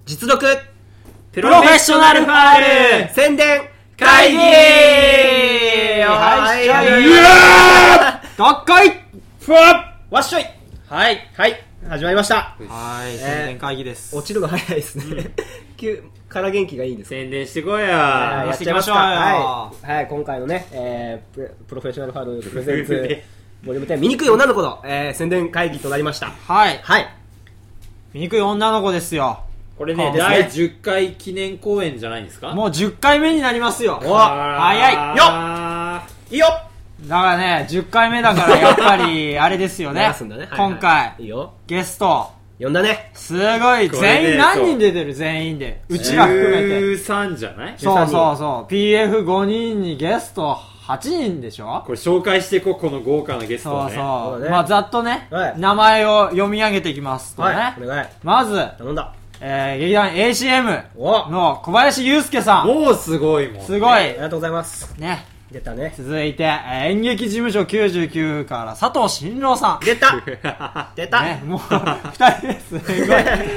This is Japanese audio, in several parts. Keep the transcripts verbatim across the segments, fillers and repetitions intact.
実力プロフェッショナルファール宣伝会議はいはいはい高いふわっわっしょいはいはい始まりましたはい、 えー宣伝会議です。 落ちるの早いですね、うん、急から元気がいいんです宣伝してこいややっていきましょうよはい、はい、今回のね、えー、プ, プロフェッショナルファールプレゼンツボリュームテン醜い女の子の、えー、宣伝会議となりました。 はいはい醜い女の子ですよ。 これね、 ねだいじゅっかい記念公演じゃないんですか。 もうじゅっかいめになりますよ。 お早いよいいよだからね、じゅっかいめだからやっぱりあれですよね。 すんだね、 今回、 はいはい、いいよゲスト呼んだね。 すごい、全員何人出てる全員で。うちら含めて。 じゅうさんじゃない？ そうそうそう。ピーエフご 人にゲストはちにんでしょ？ これ紹介していこう、この豪華なゲストをね。 そうそう。 そうねまあざっとね、 はい、 名前を読み上げていきますとね。 はい、お願い。 まず、 頼んだ。 えー、劇団 エーシーエムおの小林祐介さん。 もうすごいもん。 すごい。 ありがとうございます。 ね。 出たね。 続いて、えー演劇事務所きゅうじゅうきゅうから佐藤新郎さん。 出た出た、 ね、もう二人です。すごい。で、 うん、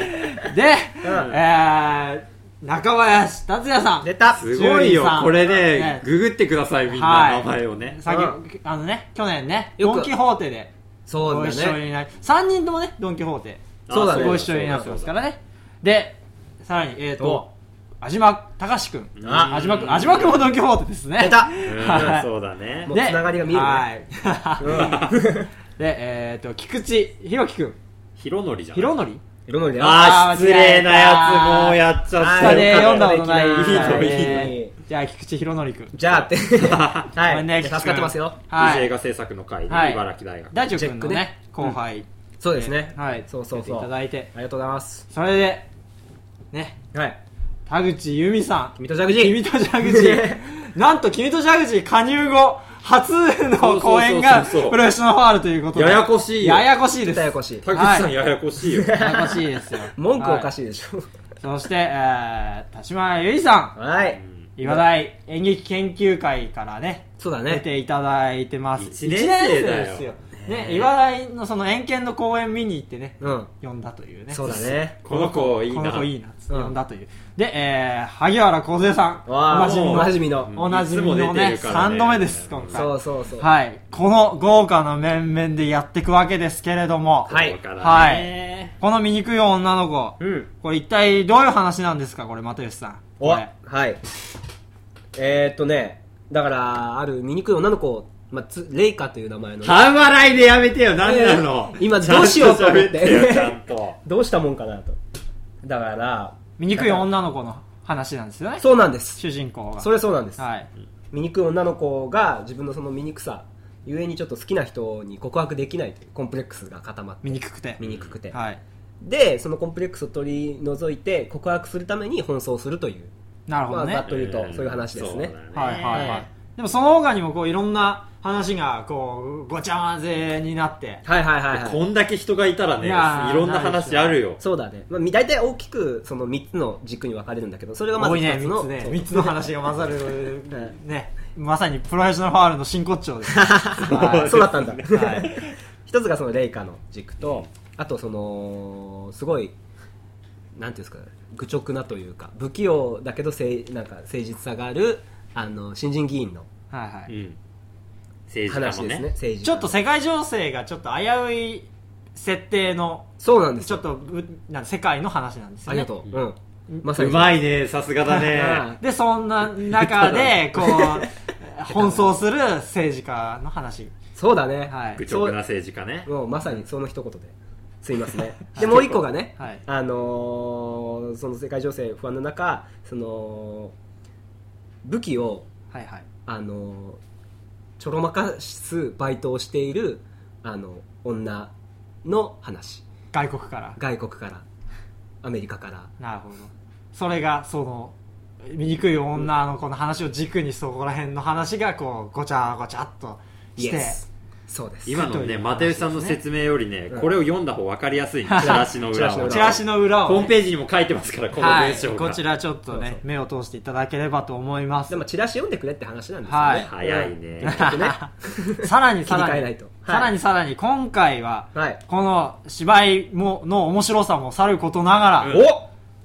えー、中林達也さん。 出たすごいよ。これね、 ねググってください、みんな、 はい名前をね。 さっき、 うんあのね、去年ね、 よくドンキホーテでごそうだね。 一緒になり、さんにんともね、ドンキホーテそうだねご一緒になってますからね。で、さらに、えーと、安島隆くん。 あ安島くん、安島くんもドンキホーテですね。 出たうんはいそうだねも。うつながりが見えるね。 はい。で、えーと、菊池弘樹くん。 ひろのりじゃん。 弘則色のりだよ。 あー、失礼なやつもうやっちゃった下で読んだことないいいのいいのねじゃあ、菊池弘則くん。 じゃあって。はい。 ごめんね助かってますよ。 はい。 映画制作の会で、 はい茨城大学。 大丈夫くんのチェックねね、後輩。 そうですね。 はい。 そうそうそう。 出ていただいて。 ありがとうございます。 それで、ね、 はい。 田口由美さん。 君とジャグジー。 君と蛇口。なんと君と蛇口加入後、初の公演がそうそうそうそうプロフェッショナルファールということで。 ややこしいよ。 ややこしいです。 ややこしい。 田口さんややこしいよ。 ややこしいですよ。 文句おかい。 しいでしょ。 そして、えー、田島由衣さん。 はい。 岩大演劇研究会からね、出そうだね。 ていただいてます。 一年生だよ一年生ですよ。ね、岩大のその遠見の公演見に行ってね、 うん。 呼んだというね。 そうだね。 この子いいな。 この子いいなっつってうん呼んだという。で、えー、萩原梢さん。おわーなじみの。 おなじみの。 おなじみのいつも出てね、 るからねさんどめです、今回。 そうそうそう。 はい。この豪華な面々でやっていくわけですけれども。 はいだからねはい。この醜い女の子。 うん。 これ一体どういう話なんですか、これ、又吉さん。 おこれ。 はい。えーっとね、だから、ある醜い女の子、まあ、つレイカという名前のね、 半笑いでやめてよ、なんなの。 えー今どうしようと思ってちゃんと喋よちゃんと。 どうしたもんかなと。だから、 醜い女の子の話なんですよね。 そうなんです。 主人公が。 それそうなんです。 はい。 醜い女の子が自分のその醜さ、ゆえにちょっと好きな人に告白できないというコンプレックスが固まって。 醜くて。 醜くて。 はい。 で、そのコンプレックスを取り除いて告白するために奔走するという。 なるほどね。 まあ、ざっと言うと、そういう話ですね。 そうだねはいはいは。 はいでもその他にもこういろんな話がこうごちゃ混ぜになって。 はいはいはいはい。 こんだけ人がいたらね、いいやーろんな話あるよ。 そうだね。まあ、大体大きくそのみっつの軸に分かれるんだけど、それがまず多いね、 一つの。 三つね。 そう三つの話が混ざる。ね。まさにプロフェッショナルファールの真骨頂です。はいそうだったんだ。 はい。 一つがそのレイカの軸と、あとその、すごい、なんていうんですか、愚直なというか、不器用だけどせいなんか誠実さがある、あの、新人議員のはいはい。 うん。政治家話ですね、 もね。 政治家。 ちょっと世界情勢がちょっと危うい設定の、 そうなんですよ。 ちょっとぶなん世界の話なんですよね。 ありがとう。うん。まさに。 うまいね、さすがだね。 で、そんな中で、こう、奔走する政治家の話。 そうだね。 はい愚直な政治家ね。 もうまさにその一言ですいますね。で、もう一個がね、 はいあのーその世界情勢不安の中、その、武器を、 はいはい。 あのーちょろまかすバイトをしている、あの、女の話。 外国から。 外国から、アメリカから。 なるほど。それが、その、醜い女の子の話を軸にそこら辺の話が、こう、ごちゃごちゃっとして。 Yes そうです。 今のね、又吉さんの説明よりね、 うんこれを読んだ方分かりやすいね。チラシの裏を。 チラシの裏を、ね。 ホームページにも書いてますから、このはい文章が。 こちらちょっとねそうそう目を通していただければと思いますでもチラシ読んでくれって話なんですよね。 はい早いね。 結局ね。 さらにさ切りらに替えないとはいさらにさらに今回は、 はい。 この芝居もの面白さもさることながら、 うんお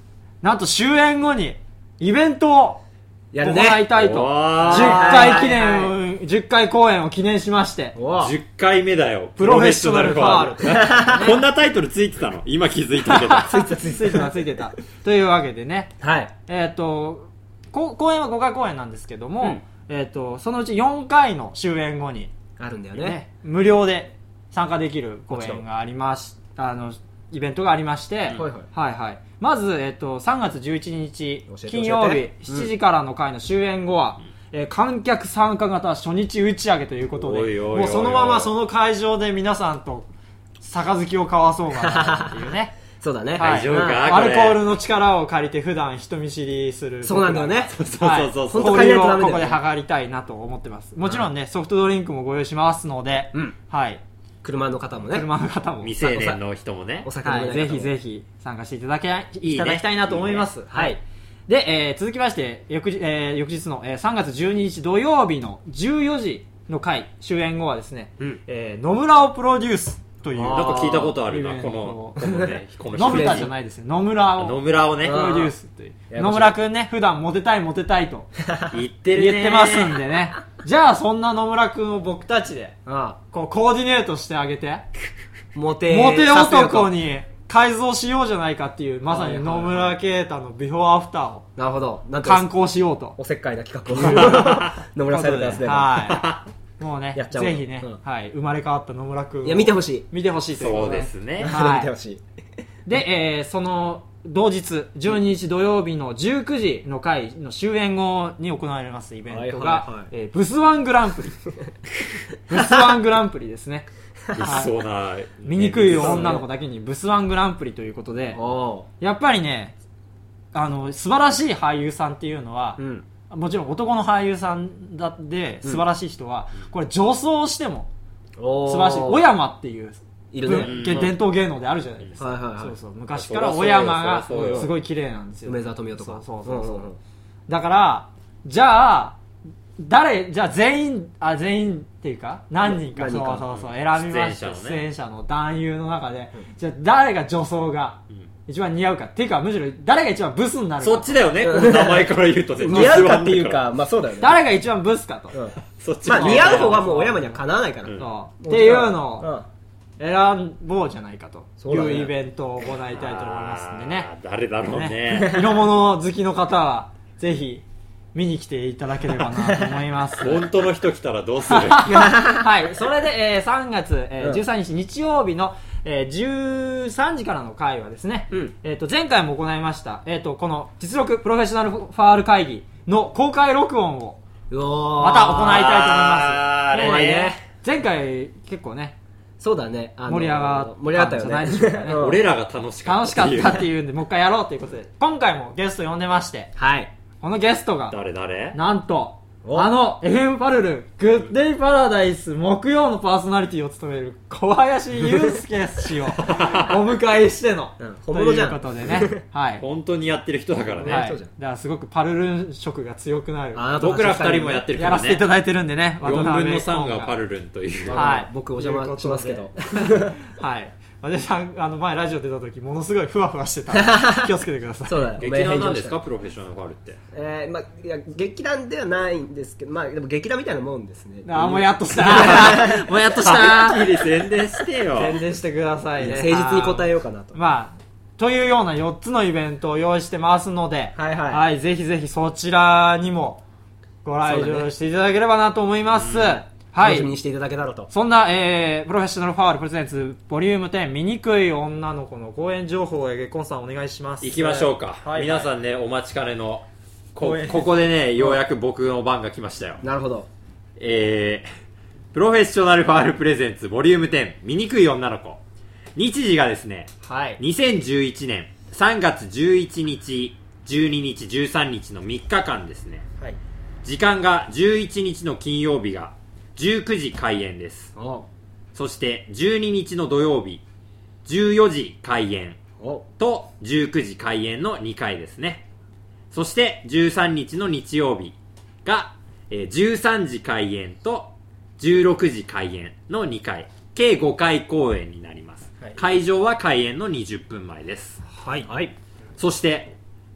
なんと終演後にイベントを行やるねいたいと、 おーじゅっかい記はいはい念をじゅっかい公演を記念しまして、 おじゅっかいめだよ。 プロフェッショナルファールプロフェッショナルファールこんなタイトルついてたの今気づいたけど。 ついてたついてたついてたというわけでね、 はいえっ、とこ公演はごかい公演なんですけども、 うんえっ、とそのうちよんかいの終演後に、 あるんだよねね無料で参加できる公演がありましあのイベントがありまして、 はいはいはいはい、まず、えっと、さんがつじゅういちにち教えて金曜日教えてしちじからの回の終演後は、えー観客参加型初日打ち上げということで、 おいおいおいおいもうそのままその会場で皆さんと杯を交わそうかなっていうねそうだねはい大丈夫かうんこれアルコールの力を借りて普段人見知りするそうなんだよねそうそうそうそう。 本当交流を借りないとダメだよねここで図りたいなと思ってます。もちろんね、ソフトドリンクもご用意しますので、 うんはい、 車の方もね車の方も未成年の人もねお。酒飲はい、 めない方もぜひぜひ参加していただけいいいねただきたいなと思います。 いいねはい。で、えー続きまして翌日、えー翌日の、えーさんがつじゅうににち土曜日のじゅうよじの回終演後はですね、 うんえー野村をプロデュースというなんか聞いたことあるな、 イベントこの、このね、この野村じゃないですよ、野村を野村をねプ、ロデュースというややこしい野村くんね、普段モテたいモテたいと言ってるね。 言ってますんでね、じゃあそんな野村くんを僕たちであこうコーディネートしてあげて、 あモテモテさせようと男に改造しようじゃないかっていう、まさに野村啓太のビフォーアフターをなるほどなん観か光しようと。 おせっかいな企画を野村さんですねはい。もうね、 やっちゃおうぜひね、 うんはい、生まれ変わった野村くんをいや見てほしい見てほしいというこそうとで。 ですね。 はい見てほしいで、えーその同日じゅうににち土曜日のじゅうくじの回の終演後に行われますイベントが、 はいはいはいえーブスワングランプリブスワングランプリですね。 物騒な。 醜い女の子だけにブスワングランプリということで、 おやっぱりね、あの素晴らしい俳優さんっていうのは、 ーうんもちろん男の俳優さんだで素晴らしい人は、これ女装してもおー素晴らしい。小山っていういるね文芸伝統芸能であるじゃないですか、 はいはいはいそうそう昔から小山がそりゃそうよすごい綺麗なんですよ。 梅沢富美男とかそうそうそうそう、 んんんだからじゃあ誰じゃあ全員あ全員っていうか何人か何人かそうそうそう選びました出演者のね出演者の男優の中で、じゃあ誰が女装が一番似合うかっていうか、むしろ誰が一番ブスになるか、 そっちだよね、この名前から言うと絶対似合うかっていうかまあそうだよね誰が一番ブスかと、 うんそっちまあ似合う方はもう小山にはかなわないからうんそうっていうのをうん選ぼうじゃないかとそうだねいうイベントを行いたいと思いますんでねあー誰だろうね。 ね色物好きの方はぜひ見に来ていただければなと思います本当の人来たらどうするはいそれで、えーさんがつ、えーうんじゅうさんにち日曜日の、えーじゅうさんじからの回はですね、 うんえー、と前回も行いました、えー、とこの実力プロフェッショナルファール会議の公開録音をうおーまた行いたいと思います。 あーあれねもうね前回結構ねそうだねあのー盛り上が盛り上がったよじゃないねでしょうかねうん俺らが楽しか楽しかったっていう。 ったっていうんでもう一回やろうということで今回もゲスト呼んでましてはいこのゲストが誰誰なんとおあの エフエム パルルグッデイパラダイス木曜のパーソナリティを務める小林祐介氏をお迎えしての、 うん本物じゃんということでねはい本当にやってる人だからね。 はい、 そうじゃんだからすごくパルルン色が強くなるあなた僕ら二人もやってるからねやらせていた。だいてるんでねよんぶんのさん渡辺がパルルンという。 はい僕お邪魔しますけどはい私さんあの前ラジオ出た時ものすごいふわふわしてた気をつけてくださいそうだよ劇団なんですかプロフェッショナルファールって。 えーまあ、いや劇団ではないんですけど、まあ、でも劇団みたいなもんですねあもうやっとしたもうやっとしはっきたり宣伝してよ。 宣伝してくださいね誠実に答えようかなとまあというようなよっつのイベントを用意してますので、 はいはいぜひぜひそちらにもご来場していただければなと思います、はい楽しみにしていただけたらとそんな、えー、プロフェッショナルファールプレゼンツボリュームテン醜い女の子の公演情報へ月婚さんお願いします行きましょうか。 はい皆さんね、お待ちかねの、こ公演ここでね、ようやく僕の番が来ましたよ。 なるほどえー、プロフェッショナルファールプレゼンツボリュームテン醜い女の子。日時がですね、 はいにせんじゅういちねんさんがつじゅういちにち、じゅうににち、じゅうさんにちのみっかかんですね。 はい時間がじゅういちにちの金曜日がじゅうくじ開演です。 おそしてじゅうににちの土曜日じゅうよじ開演おとじゅうくじ開演のにかいですね。そしてじゅうさんにちの日曜日が、えー、じゅうさんじ開演とじゅうろくじ開演のにかい、計ごかい公演になります、 はい会場は開演のにじゅっぷんまえです。 はいはいそして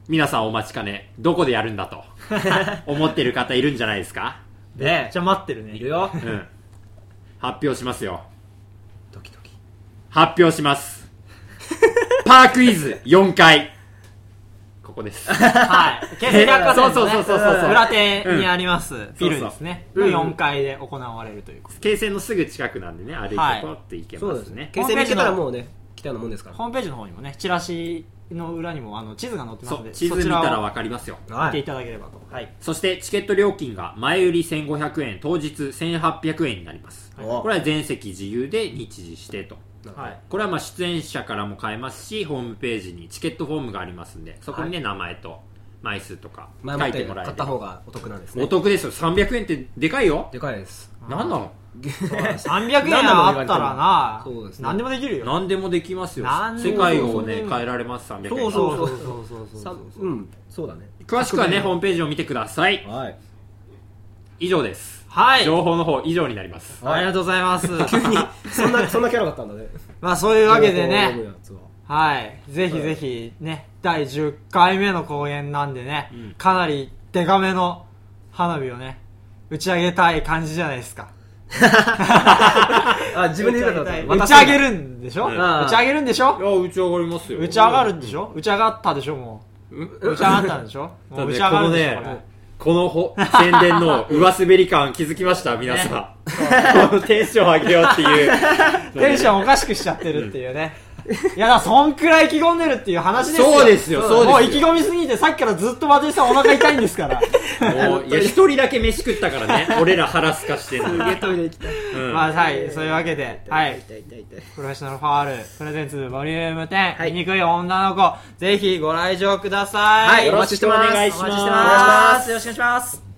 皆さんお待ちかね、どこでやるんだと思ってる方いるんじゃないですか。 めっちゃ待ってるね。 いるよ。 うん。発表しますよ。 ドキドキ。 発表します。パークイズよんかい。ここです。 はい。京成百貨店の、ね、 そうそうそうそうそう裏手にありますビルですね。 そうそうのよんかいで行われるということ。 京成のすぐ近くなんでね、歩いてポって行けそうですますねね。。京成見つけたらもうね、来たようなもんですから。 ホームページの方にもね、チラシの裏にもあの地図が載ってますので、 地図見たらわかりますよ。 見ていただければと。 はい。 そしてチケット料金が前売りせんごひゃくえん、当日せんはっぴゃくえんになります。 おこれは全席自由で日時指定と。 はい。 これはまあ出演者からも買えますし、ホームページにチケットフォームがありますんで、そこにね、名前と枚数とか前もって書いてもらえ買った方がお得なんですね。 お得ですよ。さんびゃくえんってでかいよ。 でかいです。 なんなの？ さんびゃくえんあったらな、 そうですね何でもできるよ。 何でもできますよ。 何で世も界をね、変えられます。さんびゃくえん。 そうそうそうそうさうん、そうだね。 詳しくはね、ホームページを見てください。 はい。 以上です。 はい。 情報の方以上になります。 ありがとうございます。 急に、そんな、そんなキャラだったんだね。 まあそういうわけで情報を読むね、 やつははい。ぜひぜひね、だいじゅっかいめの公演なんでね、 うんかなりデカめの花火をね、打ち上げたい感じじゃないですか。 あ、自分で言うた打ち上げるんでしょ、 うん打ち上げるんでしょいや、打ち上がりますよ。 打ち上がるんでしょ打ち上がったでしょもう。打ち上がったんでしょもう打ち上がるんでしょこれ。 このほ宣伝の上滑り感気づきました皆さん、このテンション上げようっていうテンションおかしくしちゃってるっていうね。いやだ、そんくらい意気込んでるっていう話ですよ。 そうですよ、そうですよ。 もう意気込みすぎてさっきからずっと松井さんお腹痛いんですから。 もういや、一人だけ飯食ったからね、俺ら腹すかしてるのに。 トイレ行きたい。 うんまあはい、そういうわけで、はい。 痛い痛い痛い。 プロフェッショナルファールプレゼンツボリュームじゅう、 はい醜い女の子、ぜひご来場ください。 はい、お待ちしてます。 よろしくお願いしますお待ちしてます。 よろしくお願いします。